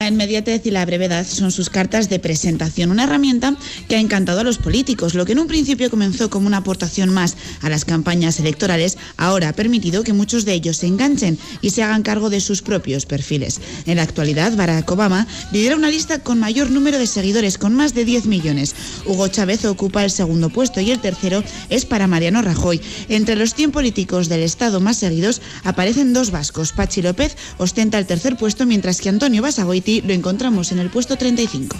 inmediatez y la brevedad son sus cartas de presentación, una herramienta que ha encantado a los políticos. Lo que en un principio comenzó como una aportación más a las campañas electorales, ahora ha permitido que muchos de ellos se enganchen y se hagan cargo de sus propios perfiles. En la actualidad, Barack Obama lidera una lista con mayor número de seguidores, con más de 10 millones. Hugo Chávez ocupa el segundo puesto y el tercero es para Mariano Rajoy. Entre los 100 políticos del Estado más seguidos aparecen dos vascos. Patxi López ostenta el tercer puesto, mientras que Antonio Basagoiti lo encontramos en el puesto 35.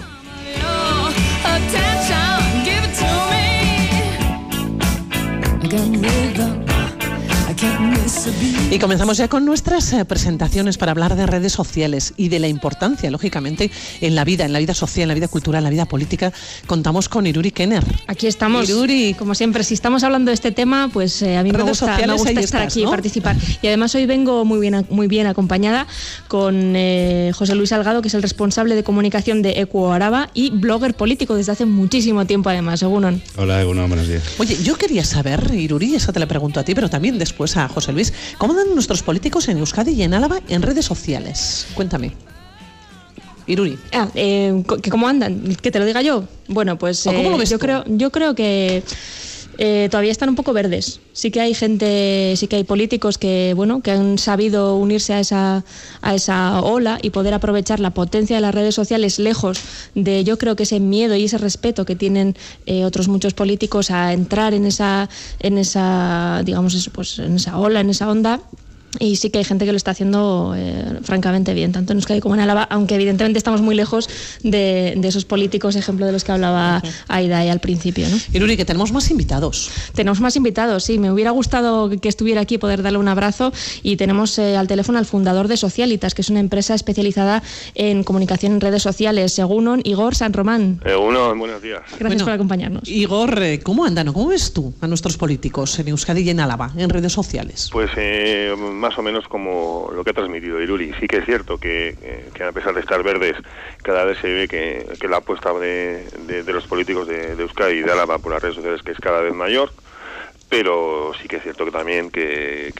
Y comenzamos ya con nuestras presentaciones para hablar de redes sociales y de la importancia, lógicamente, en la vida social, en la vida cultural, en la vida política. Contamos con Iruri Kenner. Aquí estamos, Iruri. Como siempre, si estamos hablando de este tema, pues a mí me gusta estar aquí, ¿no? Y participar. Y además hoy vengo muy bien acompañada con José Luis Salgado, que es el responsable de comunicación de Equo Araba y blogger político desde hace muchísimo tiempo, además. Egunon. Hola, Egunon, buenos días. Oye, yo quería saber, Iruri, eso te la pregunto a ti, pero también después a José Luis, ¿cómo andan nuestros políticos en Euskadi y en Álava en redes sociales? Cuéntame. Iruri. ¿Cómo andan? ¿Que te lo diga yo? Bueno, pues ¿cómo lo ves yo creo que todavía están un poco verdes. Sí que hay gente, sí que hay políticos que han sabido unirse a esa ola y poder aprovechar la potencia de las redes sociales, lejos de, yo creo, que ese miedo y ese respeto que tienen otros muchos políticos a entrar en esa digamos eso, pues en esa ola, en esa onda. Y sí que hay gente que lo está haciendo francamente bien, tanto en Euskadi como en Álava, aunque evidentemente estamos muy lejos de esos políticos, ejemplo de los que hablaba Aida al principio, ¿no? Iruri, que tenemos más invitados. Tenemos más invitados, sí. Me hubiera gustado que estuviera aquí, poder darle un abrazo. Y tenemos al teléfono al fundador de Socialitas, que es una empresa especializada en comunicación en redes sociales. Egunon, Igor San Román. Egunon, buenos días. Gracias por acompañarnos. Igor, ¿cómo andan o cómo ves tú a nuestros políticos en Euskadi y en Álava en redes sociales? Pues más o menos como lo que ha transmitido Iruri. Sí que es cierto que a pesar de estar verdes, cada vez se ve que la apuesta de los políticos de Euskadi y de Álava por las redes sociales que es cada vez mayor, pero sí que es cierto que también que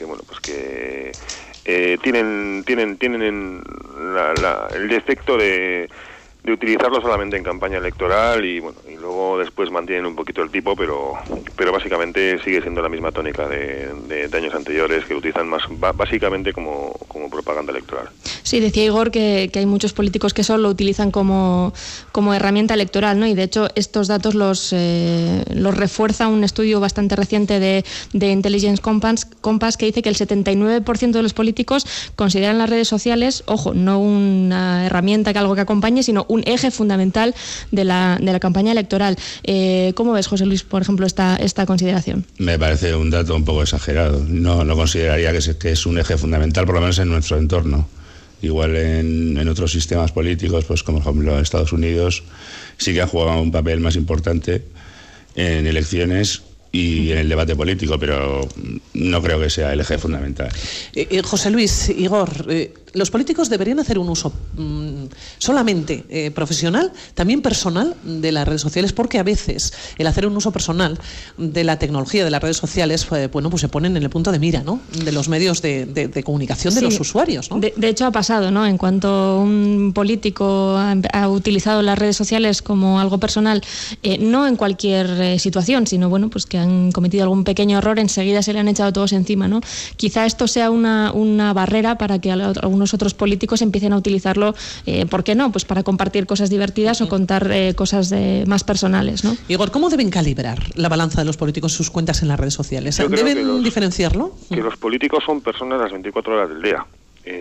tienen el defecto de utilizarlo solamente en campaña electoral y luego después mantienen un poquito el tipo, pero básicamente sigue siendo la misma tónica de años anteriores, que lo utilizan más básicamente como propaganda electoral. Sí, decía Igor que hay muchos políticos que solo lo utilizan como herramienta electoral, ¿no? Y de hecho estos datos los refuerza un estudio bastante reciente de Intelligence Compass que dice que el 79% de los políticos consideran las redes sociales, ojo, no una herramienta, que algo que acompañe, sino un eje fundamental de la campaña electoral. ¿Cómo ves, José Luis, por ejemplo, esta consideración? Me parece un dato un poco exagerado. No consideraría que es un eje fundamental, por lo menos en nuestro entorno. Igual en otros sistemas políticos, pues como por ejemplo en Estados Unidos, sí que ha jugado un papel más importante en elecciones y en el debate político, pero no creo que sea el eje fundamental. José Luis, Igor, los políticos deberían hacer un uso solamente profesional, también personal, de las redes sociales, porque a veces el hacer un uso personal de la tecnología, de las redes sociales, pues se ponen en el punto de mira, ¿no?, de los medios de comunicación de los usuarios, ¿no? De hecho ha pasado, ¿no? En cuanto un político ha utilizado las redes sociales como algo personal, no en cualquier situación, sino pues que han cometido algún pequeño error, enseguida se le han echado todos encima, ¿no? Quizá esto sea una barrera para que algunos otros políticos empiecen a utilizarlo, ¿por qué no? Pues para compartir cosas divertidas o contar cosas más personales, ¿no? Igor, ¿cómo deben calibrar la balanza de los políticos sus cuentas en las redes sociales? ¿Deben diferenciarlo? Que los políticos son personas las 24 horas del día.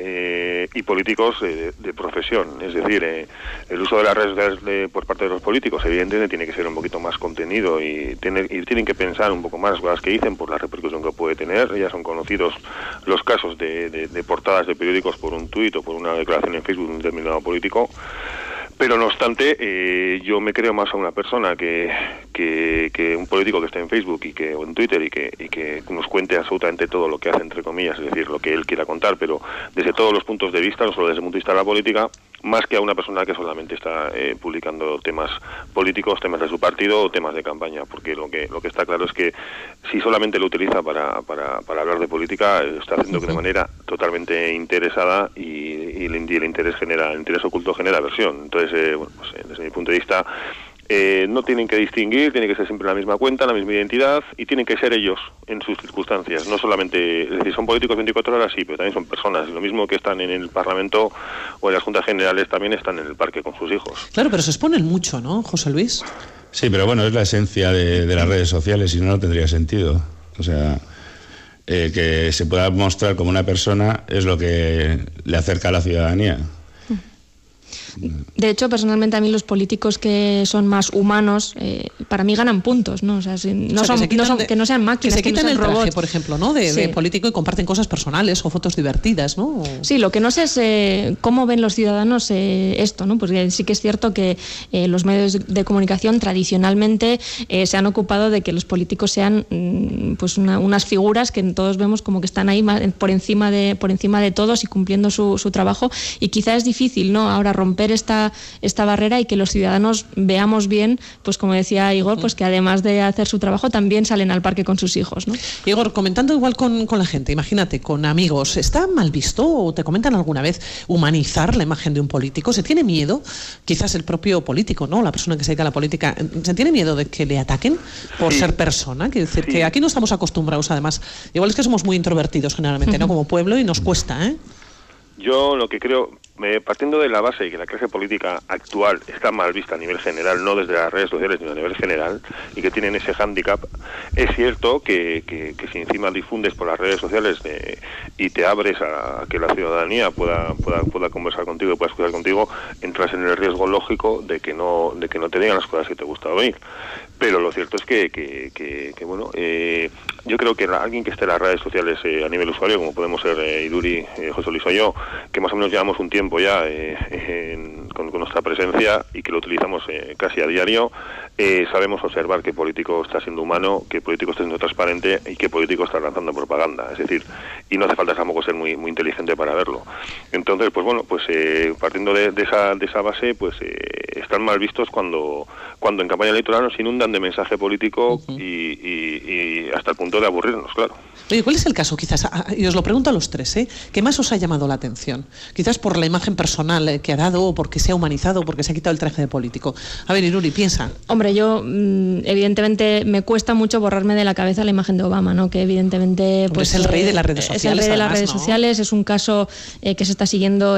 Y políticos de profesión, es decir, el uso de las redes sociales por parte de los políticos evidentemente tiene que ser un poquito más contenido y tienen que pensar un poco más las cosas que dicen por la repercusión que puede tener. Ya son conocidos los casos de portadas de periódicos por un tuit o por una declaración en Facebook de un determinado político. Pero no obstante, yo me creo más a una persona que un político que esté en Facebook o en Twitter y que nos cuente absolutamente todo lo que hace, entre comillas, es decir, lo que él quiera contar, pero desde todos los puntos de vista, no solo desde el punto de vista de la política, más que a una persona que solamente está publicando temas políticos, temas de su partido o temas de campaña, porque lo que está claro es que si solamente lo utiliza para hablar de política, está haciendo de manera totalmente interesada y el interés oculto genera aversión. Entonces, desde mi punto de vista, no tienen que distinguir, tiene que ser siempre la misma cuenta, la misma identidad, y tienen que ser ellos en sus circunstancias, no solamente, es decir, son políticos 24 horas, sí, pero también son personas, y lo mismo que están en el Parlamento o en las Juntas Generales, también están en el parque con sus hijos. Claro, pero se exponen mucho, ¿no, José Luis? Sí, pero bueno, es la esencia de las redes sociales, si no, no tendría sentido. O sea, que se pueda mostrar como una persona es lo que le acerca a la ciudadanía. De hecho, personalmente a mí los políticos que son más humanos, para mí ganan puntos, ¿no? O sea, que no sean máquinas, que se quitan no sean el traje, robots, por ejemplo, ¿no? De político, y comparten cosas personales o fotos divertidas, ¿no? Sí, lo que no sé es cómo ven los ciudadanos esto, ¿no? Porque sí que es cierto que los medios de comunicación tradicionalmente se han ocupado de que los políticos sean pues unas figuras que todos vemos como que están ahí por encima de todos y cumpliendo su trabajo, y quizá es difícil, ¿no?, ahora romper esta barrera y que los ciudadanos veamos bien, pues como decía Igor, pues que además de hacer su trabajo también salen al parque con sus hijos, ¿no? Igor, comentando igual con la gente, imagínate, con amigos, ¿está mal visto o te comentan alguna vez humanizar la imagen de un político? ¿Se tiene miedo? Quizás el propio político, ¿no?, la persona que se dedica a la política, ¿se tiene miedo de que le ataquen por ser persona? Quiero decir que aquí no estamos acostumbrados, además, igual es que somos muy introvertidos generalmente, ¿no?, como pueblo, y nos cuesta, ¿eh? Yo lo que creo, partiendo de la base de que la clase política actual está mal vista a nivel general, no desde las redes sociales, sino a nivel general, y que tienen ese hándicap, es cierto que si encima difundes por las redes sociales y te abres a que la ciudadanía pueda conversar contigo y pueda escuchar contigo, entras en el riesgo lógico de que no te digan las cosas que te gusta oír. Pero lo cierto es que bueno, yo creo que alguien que esté en las redes sociales a nivel usuario, como podemos ser Iduri, José Luis o yo, que más o menos llevamos un tiempo ya con nuestra presencia y que lo utilizamos casi a diario, sabemos observar qué político está siendo humano, qué político está siendo transparente y qué político está lanzando propaganda. Es decir, y no hace falta tampoco ser muy inteligente para verlo. Entonces, pues bueno, pues partiendo de esa base, pues están mal vistos cuando en campaña electoral nos inundan de mensaje político y hasta el punto de aburrirnos, claro. Oye, ¿cuál es el caso, quizás, y os lo pregunto a los tres, que más os ha llamado la atención? Quizás por la imagen personal que ha dado, o porque se ha humanizado, o porque se ha quitado el traje de político. A ver, Iruri, piensa. Hombre, yo evidentemente me cuesta mucho borrarme de la cabeza la imagen de Obama, ¿no? Que evidentemente pues es el rey de las redes sociales. Es el rey de las redes ¿no? sociales, es un caso que se está siguiendo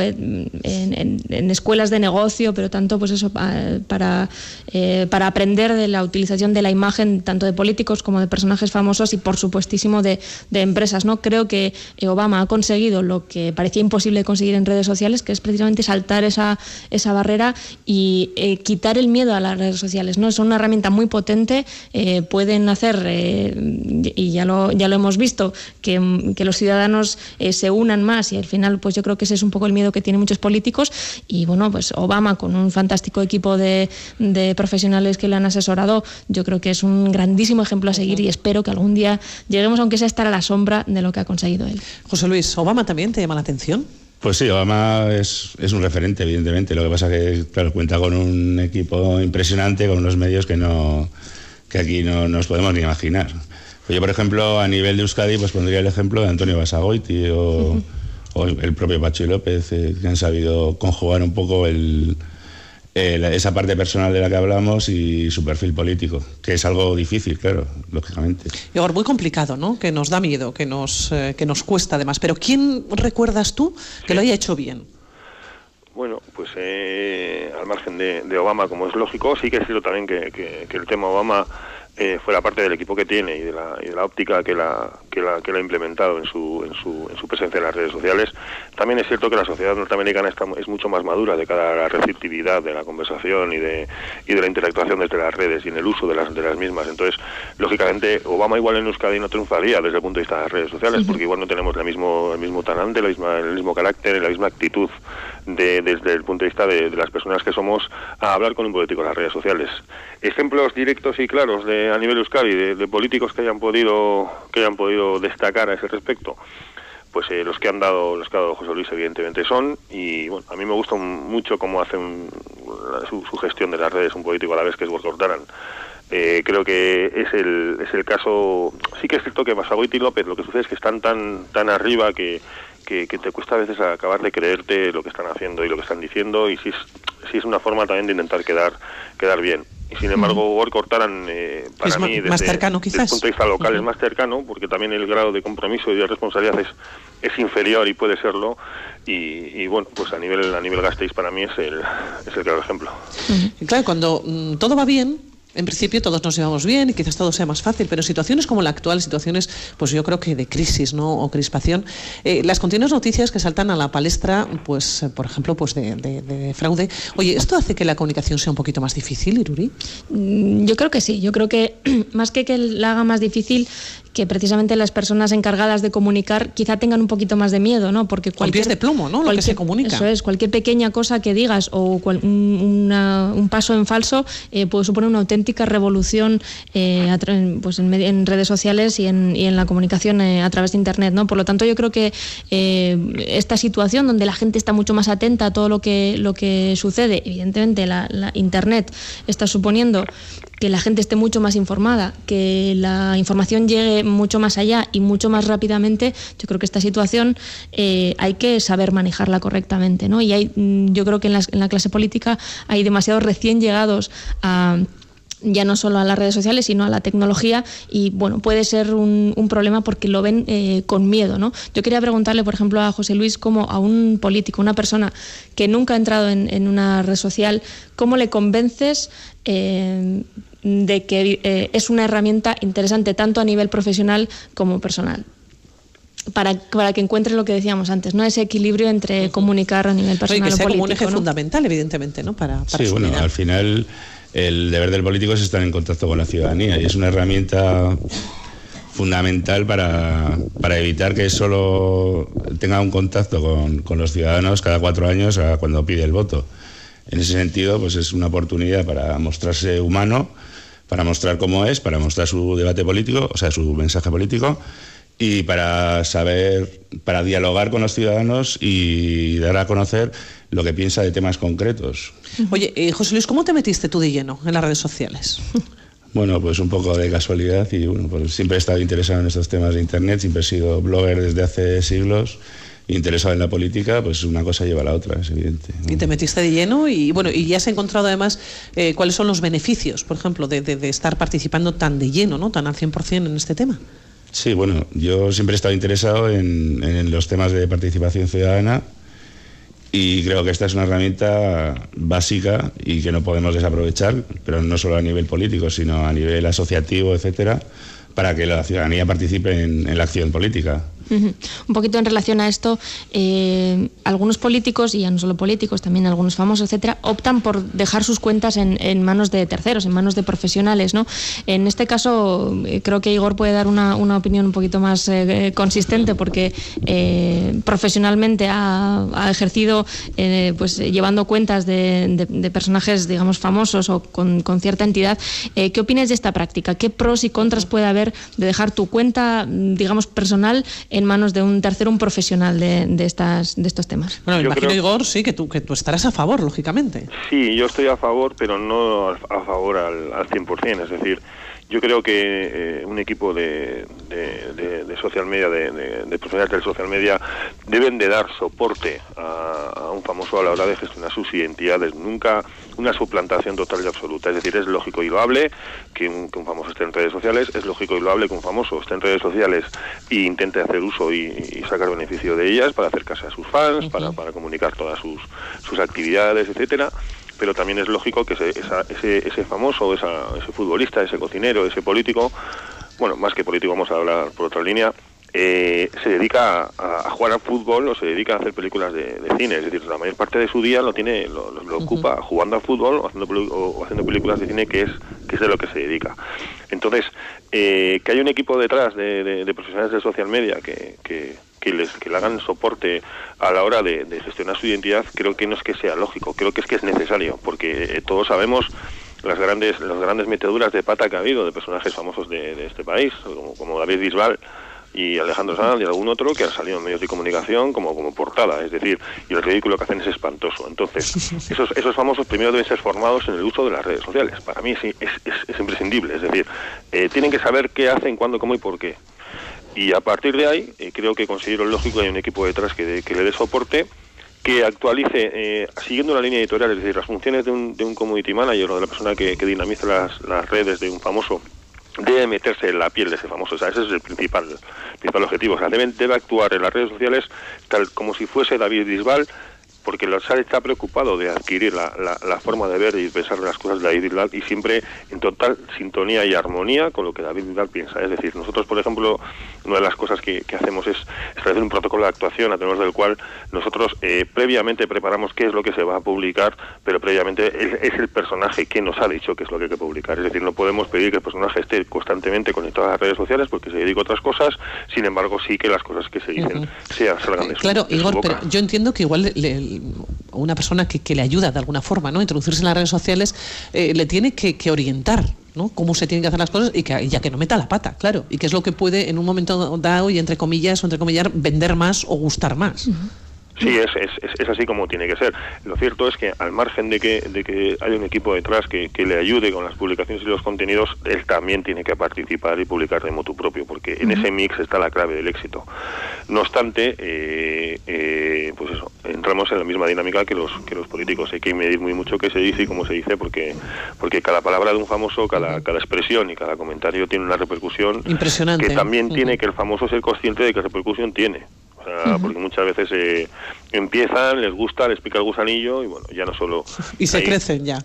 en escuelas de negocio, pero tanto pues eso para aprender de la utilización de la imagen tanto de políticos como de personajes famosos y por supuestísimo de empresas, ¿no? Creo que Obama ha conseguido lo que parecía imposible conseguir en redes sociales, que es precisamente saltar esa barrera y quitar el miedo a las redes sociales, ¿no? Son una herramienta muy potente, pueden hacer, y ya lo hemos visto, que los ciudadanos se unan más, y al final pues yo creo que ese es un poco el miedo que tienen muchos políticos. Y bueno, pues Obama, con un fantástico equipo de profesionales que le han asesorado, yo creo que es un grandísimo ejemplo a seguir, y espero que algún día lleguemos, aunque sea, a estar a la sombra de lo que ha conseguido él. José Luis, ¿Obama también te llama la atención? Pues sí, Obama es un referente, evidentemente. Lo que pasa que, claro, cuenta con un equipo impresionante, con unos medios que aquí no nos podemos ni imaginar. Pues yo, por ejemplo, a nivel de Euskadi, pues pondría el ejemplo de Antonio Basagoiti o el propio Patxi López, que han sabido conjugar un poco esa parte personal de la que hablamos y su perfil político, que es algo difícil, claro, lógicamente. Y ahora muy complicado, ¿no? Que nos da miedo, que nos cuesta además. Pero ¿quién recuerdas tú que lo haya hecho bien? Bueno, pues al margen de Obama, como es lógico, sí que es cierto también que el tema Obama fuera parte del equipo que tiene y de la óptica que la ha implementado en su presencia en las redes sociales. También es cierto que la sociedad norteamericana es mucho más madura de cara a la receptividad de la conversación y de la interactuación desde las redes y en el uso de las mismas. Entonces, lógicamente, Obama igual en Euskadi no triunfaría desde el punto de vista de las redes sociales, porque igual no tenemos el mismo talante, el mismo carácter, la misma actitud desde el punto de vista de las personas que somos a hablar con un político en las redes sociales. Ejemplos directos y claros a nivel Euskadi de políticos que hayan podido destacar a ese respecto. pues los que ha dado José Luis evidentemente son, y bueno, a mí me gusta mucho cómo hace su gestión de las redes un político a la vez, que es Gorka Urtaran. Creo que es el caso. Sí que es cierto que Basagoiti y López, lo que sucede es que están tan arriba que te cuesta a veces acabar de creerte lo que están haciendo y lo que están diciendo, y sí es una forma también de intentar quedar bien. Y sin embargo, Gorka Urtaran, para mí, desde el punto de vista local, es más cercano, porque también el grado de compromiso y de responsabilidad es inferior y puede serlo, y bueno, pues a nivel Gasteiz para mí es el claro ejemplo. Claro, cuando todo va bien, en principio todos nos llevamos bien y quizás todo sea más fácil, pero en situaciones como la actual, situaciones, pues yo creo que de crisis, ¿no?, o crispación, las continuas noticias que saltan a la palestra, pues por ejemplo, pues de fraude. Oye, ¿esto hace que la comunicación sea un poquito más difícil, Iruri? Yo creo que sí. Yo creo que más que la haga más difícil, que precisamente las personas encargadas de comunicar quizá tengan un poquito más de miedo, ¿no? Porque con pies de plomo, ¿no?, lo que se comunica. Eso es, cualquier pequeña cosa que digas o un paso en falso puede suponer una auténtica revolución pues en redes sociales y en la comunicación a través de Internet, ¿no? Por lo tanto, yo creo que esta situación donde la gente está mucho más atenta a todo lo que sucede, evidentemente la Internet está suponiendo que la gente esté mucho más informada, que la información llegue mucho más allá y mucho más rápidamente. Yo creo que esta situación hay que saber manejarla correctamente, ¿no? Y yo creo que en la clase política hay demasiados recién llegados ya no solo a las redes sociales, sino a la tecnología, y bueno, puede ser un problema porque lo ven con miedo, ¿no? Yo quería preguntarle, por ejemplo, a José Luis, cómo a un político, una persona que nunca ha entrado en una red social, ¿cómo le convences de que es una herramienta interesante tanto a nivel profesional como personal? Para que encuentre lo que decíamos antes, ¿no?, ese equilibrio entre comunicar a nivel personal que sea o político, como un eje, ¿no?, fundamental, evidentemente, ¿no?, para sí, bueno, al final el deber del político es estar en contacto con la ciudadanía, y es una herramienta fundamental para evitar que solo tenga un contacto con los ciudadanos cada 4 años cuando pide el voto. En ese sentido, pues es una oportunidad para mostrarse humano, para mostrar cómo es, para mostrar su debate político, o sea, su mensaje político, y para dialogar con los ciudadanos y dar a conocer lo que piensa de temas concretos. Oye, José Luis, ¿cómo te metiste tú de lleno en las redes sociales? Bueno, pues un poco de casualidad, y bueno, pues siempre he estado interesado en estos temas de Internet, siempre he sido blogger desde hace siglos, interesado en la política, pues una cosa lleva a la otra, es evidente. Y te metiste de lleno, y bueno, y ya has encontrado además cuáles son los beneficios, por ejemplo, de estar participando tan de lleno, ¿no?, tan al 100% en este tema. Sí, bueno, yo siempre he estado interesado en los temas de participación ciudadana, y creo que esta es una herramienta básica y que no podemos desaprovechar, pero no solo a nivel político, sino a nivel asociativo, etcétera, para que la ciudadanía participe en la acción política. Un poquito en relación a esto, algunos políticos, y ya no solo políticos, también algunos famosos, etcétera, optan por dejar sus cuentas en manos de terceros, en manos de profesionales, ¿no? En este caso, creo que Igor puede dar una opinión un poquito más consistente, porque profesionalmente ha ejercido pues llevando cuentas de personajes, digamos, famosos o con cierta entidad. ¿Qué opinas de esta práctica? ¿Qué pros y contras puede haber de dejar tu cuenta, digamos, personal en manos de un tercero, un profesional de estos temas? Bueno, me imagino, Igor, sí, que tú estarás a favor, lógicamente. Sí, yo estoy a favor, pero no a favor al 100%. Es decir, yo creo que un equipo de social media, de profesionales del social media, deben de dar soporte a un famoso a la hora de gestionar sus identidades. Nunca una suplantación total y absoluta. Es decir, es lógico y loable que un famoso esté en redes sociales, es lógico y loable que un famoso esté en redes sociales e intente hacer uso y sacar beneficio de ellas para acercarse a sus fans, para comunicar todas sus actividades, etcétera. Pero también es lógico que ese famoso, ese futbolista, ese cocinero, ese político, bueno, más que político, vamos a hablar por otra línea, se dedica a jugar al fútbol o se dedica a hacer películas de cine. Es decir, la mayor parte de su día lo ocupa jugando al fútbol o haciendo películas de cine, que es de lo que se dedica. Entonces, que haya un equipo detrás de profesionales de social media que le hagan soporte a la hora de gestionar su identidad, creo que no es que sea lógico, creo que es necesario, porque todos sabemos las grandes meteduras de pata que ha habido de personajes famosos de este país, como David Bisbal, y Alejandro Sanz y algún otro que han salido en medios de comunicación como portada, es decir, y el ridículo que hacen es espantoso. Entonces, esos famosos primero deben ser formados en el uso de las redes sociales. Para mí es imprescindible, es decir, tienen que saber qué hacen, cuándo, cómo y por qué. Y a partir de ahí, creo que considero lógico que hay un equipo detrás que le dé soporte, que actualice, siguiendo una línea editorial, es decir, las funciones de un community manager o de la persona que dinamiza las redes de un famoso, debe meterse en la piel de ese famoso. O sea, ese es el principal objetivo. O sea, debe actuar en las redes sociales tal como si fuese David Bisbal, porque Losar está preocupado de adquirir la forma de ver y pensar las cosas de David Bisbal, y siempre en total sintonía y armonía con lo que David Bisbal piensa. Es decir, nosotros, por ejemplo, una de las cosas que hacemos es establecer un protocolo de actuación a través del cual nosotros previamente preparamos qué es lo que se va a publicar, pero previamente es el personaje que nos ha dicho qué es lo que hay que publicar. Es decir, no podemos pedir que el personaje esté constantemente conectado a las redes sociales porque se dedica a otras cosas, sin embargo sí que las cosas que se dicen salgan de su boca. Claro, Igor, pero yo entiendo que igual una persona que le ayuda de alguna forma, ¿no?, a introducirse en las redes sociales, le tiene que orientar, ¿no?, cómo se tienen que hacer las cosas, y ya que no meta la pata, claro, y qué es lo que puede en un momento dado y entre comillas o entrecomillar vender más o gustar más. Sí, es así como tiene que ser. Lo cierto es que al margen de que haya un equipo detrás que le ayude con las publicaciones y los contenidos, él también tiene que participar y publicar de motu propio, porque en ese mix está la clave del éxito. No obstante, pues eso, entramos en la misma dinámica que los políticos. Hay que medir muy mucho qué se dice y cómo se dice, porque cada palabra de un famoso, cada expresión y cada comentario tiene una repercusión impresionante, que también tiene que el famoso ser consciente de qué repercusión tiene. O sea, porque muchas veces empiezan, les gusta, les pica el gusanillo y bueno, ya no solo... Y se crecen ya.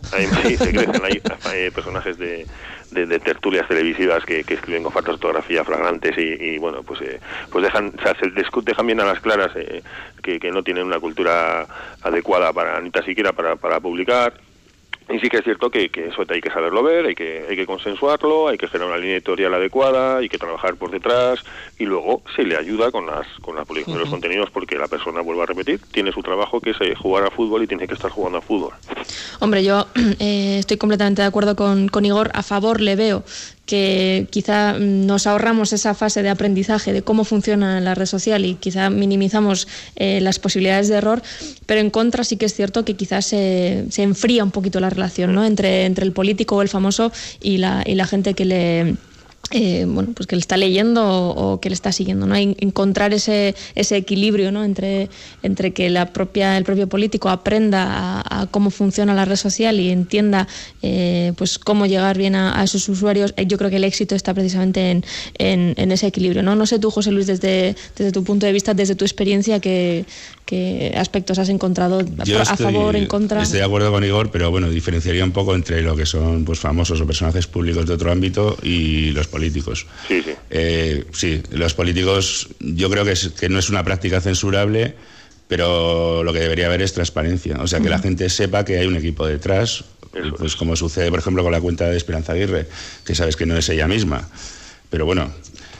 Hay personajes de tertulias televisivas que escriben con faltas de ortografía flagrantes y bueno, pues dejan bien a las claras que no tienen una cultura adecuada ni tan siquiera para publicar. Y sí que es cierto que eso hay que saberlo ver, hay que consensuarlo, hay que generar una línea editorial adecuada, hay que trabajar por detrás, y luego se le ayuda con la publicación de los contenidos, porque la persona, vuelvo a repetir, tiene su trabajo, que es jugar a fútbol, y tiene que estar jugando a fútbol. Hombre, yo estoy completamente de acuerdo con Igor. A favor le veo que quizá nos ahorramos esa fase de aprendizaje de cómo funciona la red social y quizá minimizamos las posibilidades de error, pero en contra sí que es cierto que quizás se enfría un poquito la relación, ¿no?, entre el político o el famoso y la gente que le... pues que le está leyendo o que le está siguiendo, ¿no? Encontrar ese equilibrio, ¿no?, entre que el propio político aprenda a cómo funciona la red social y entienda pues cómo llegar bien a sus usuarios. Yo creo que el éxito está precisamente en ese equilibrio, ¿no? No sé tú, José Luis, desde tu punto de vista, desde tu experiencia, ¿qué aspectos has encontrado a favor, en contra? Estoy de acuerdo con Igor, pero bueno, diferenciaría un poco entre lo que son pues famosos o personajes públicos de otro ámbito y los políticos. Sí. Sí, los políticos yo creo que no es una práctica censurable, pero lo que debería haber es transparencia. O sea, que la gente sepa que hay un equipo detrás, pues como sucede, por ejemplo, con la cuenta de Esperanza Aguirre, que sabes que no es ella misma. Pero bueno,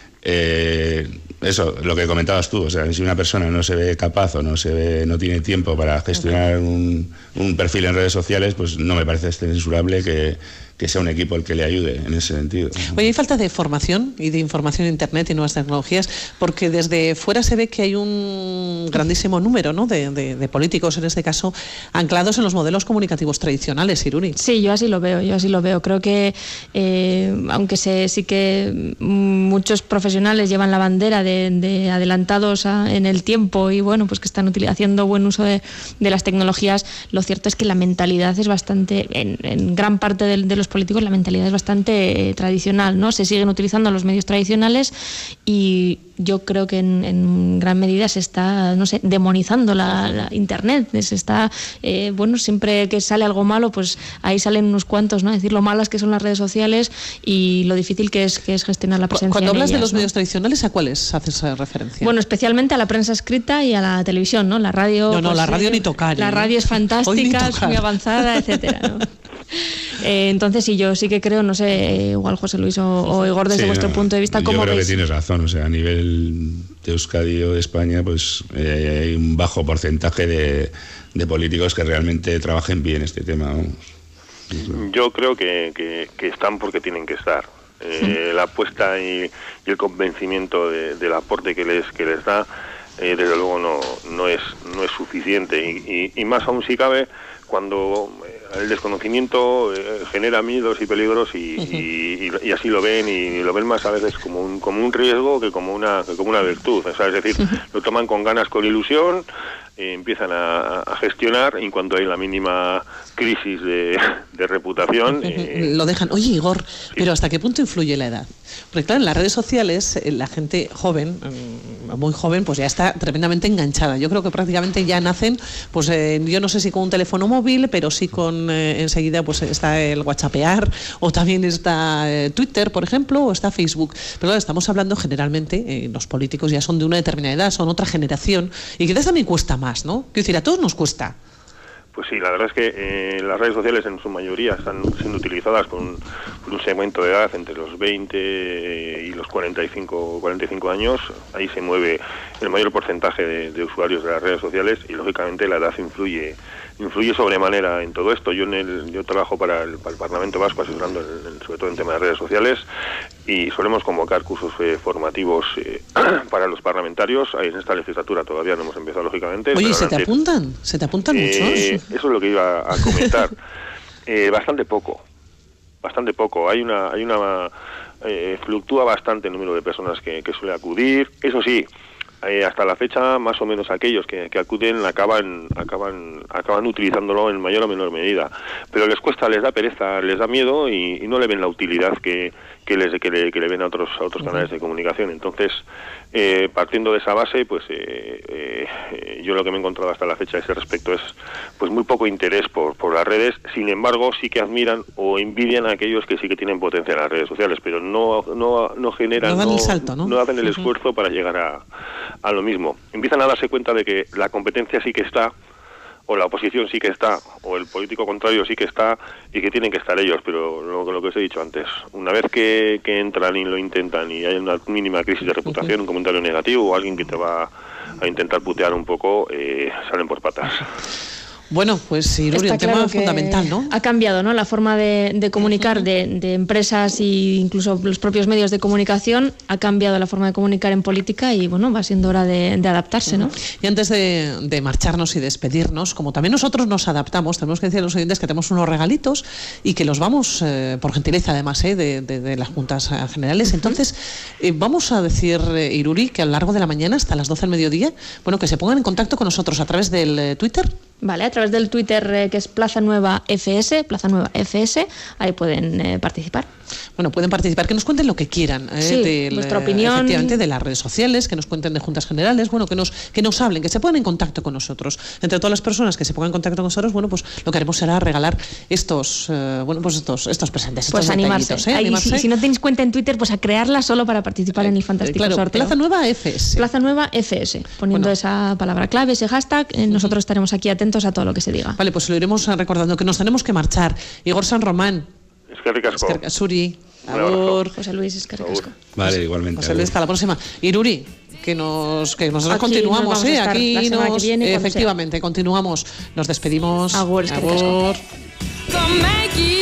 eso, lo que comentabas tú, o sea, si una persona no se ve capaz o no tiene tiempo para gestionar un perfil en redes sociales, pues no me parece censurable que sea un equipo el que le ayude en ese sentido. Oye, hay falta de formación y de información en Internet y nuevas tecnologías, porque desde fuera se ve que hay un grandísimo número, ¿no?, de políticos, en este caso, anclados en los modelos comunicativos tradicionales, Iruri. Sí, yo así lo veo. Creo que, aunque sí que muchos profesionales llevan la bandera de adelantados en el tiempo y bueno, pues que están haciendo buen uso de las tecnologías, lo cierto es que la mentalidad es bastante, en gran parte de los políticos, la mentalidad es bastante tradicional, ¿no? Se siguen utilizando los medios tradicionales y yo creo que en gran medida se está, no sé, demonizando la Internet. Se está, bueno, siempre que sale algo malo, pues ahí salen unos cuantos, ¿no? Decir lo malas que son las redes sociales y lo difícil que es gestionar la presencia. Cuando hablas en ellas, de los ¿no?, medios tradicionales, ¿a cuáles haces referencia? Bueno, especialmente a la prensa escrita y a la televisión, ¿no? La radio... No, la radio ni tocar. La radio es fantástica, es muy avanzada, etcétera, ¿no? Entonces sí, yo sí que creo, no sé, igual José Luis o Igor, desde vuestro punto de vista, ¿cómo veis? Yo creo que tienes razón, o sea, a nivel de Euskadi o de España, pues hay un bajo porcentaje de políticos que realmente trabajen bien este tema, ¿no? Yo creo que están porque tienen que estar. La apuesta y el convencimiento del aporte que les da, desde luego no es suficiente, y más aún si cabe cuando el desconocimiento genera miedos y peligros, y así lo ven más a veces como un riesgo que como una virtud. O sea, es decir, lo toman con ganas, con ilusión, empiezan a gestionar, y en cuanto hay la mínima crisis de reputación lo dejan. Oye, Igor, pero ¿hasta qué punto influye la edad? Porque claro, en las redes sociales la gente joven, muy joven, pues ya está tremendamente enganchada. Yo creo que prácticamente ya nacen, pues yo no sé si con un teléfono móvil, pero sí con enseguida pues está el WhatsAppear, o también está Twitter, por ejemplo, o está Facebook. Pero claro, estamos hablando generalmente, los políticos ya son de una determinada edad, son otra generación, y quizás también cuesta más, ¿no? Quiero decir, a todos nos cuesta. Pues sí, la verdad es que las redes sociales en su mayoría están siendo utilizadas por un segmento de edad entre los 20 y los 45 años. Ahí se mueve el mayor porcentaje de usuarios de las redes sociales, y lógicamente la edad influye sobremanera en todo esto. Yo trabajo para el Parlamento Vasco asesorando sobre todo en temas de redes sociales, y solemos convocar cursos formativos para los parlamentarios. En esta legislatura todavía no hemos empezado, lógicamente. Oye, ¿se te apuntan muchos? Eso es lo que iba a comentar. Bastante poco. Fluctúa bastante el número de personas que suele acudir. Eso sí, hasta la fecha, más o menos aquellos que acuden acaban utilizándolo en mayor o menor medida. Pero les cuesta, les da pereza, les da miedo, y no le ven la utilidad que le ven a otros canales de comunicación. Entonces, partiendo de esa base, pues yo lo que me he encontrado hasta la fecha a ese respecto es pues muy poco interés por las redes. Sin embargo, sí que admiran o envidian a aquellos que sí que tienen potencia en las redes sociales, pero no generan, no dan el salto, no hacen el esfuerzo para llegar a lo mismo. Empiezan a darse cuenta de que la competencia sí que está, o la oposición sí que está, o el político contrario sí que está, y que tienen que estar ellos. Pero lo que os he dicho antes, una vez que entran y lo intentan, y hay una mínima crisis de reputación, un comentario negativo, o alguien que te va a intentar putear un poco, salen por patas. Bueno, pues Iruri, un tema fundamental, ¿no? Ha cambiado, ¿no?, la forma de comunicar de empresas, e incluso los propios medios de comunicación. Ha cambiado la forma de comunicar en política, y bueno, va siendo hora de adaptarse, ¿no? Y antes de marcharnos y despedirnos, como también nosotros nos adaptamos, tenemos que decir a los oyentes que tenemos unos regalitos, y que los vamos, por gentileza además, de las juntas generales. Entonces, vamos a decir, Iruri, que a lo largo de la mañana, hasta las 12 del mediodía, bueno, que se pongan en contacto con nosotros a través del Twitter. Vale, a través del Twitter, que es Plaza Nueva FS, ahí pueden participar. Bueno, pueden participar, que nos cuenten lo que quieran, vuestra opinión, efectivamente, de las redes sociales, que nos cuenten de juntas generales, bueno, que nos hablen, que se pongan en contacto con nosotros. Entre todas las personas que se pongan en contacto con nosotros, bueno, pues lo que haremos será regalar estos presentes, pues estos animarse. animarse. Si no tenéis cuenta en Twitter, pues a crearla solo para participar en el fantástico sorteo. Plaza Nueva FS. Plaza Nueva FS, poniendo esa palabra clave, ese hashtag, nosotros estaremos aquí atentos a todo lo que se diga. Vale, pues lo iremos recordando, que nos tenemos que marchar. Igor San Román. Eskerrik asko. Suri. Agur. José Luis, eskerrik asko. Vale, igualmente. José Luis, hasta la próxima. Iruri, que nosotros aquí continuamos, aquí efectivamente, continuamos. Nos despedimos. Agur, eskerrik asko.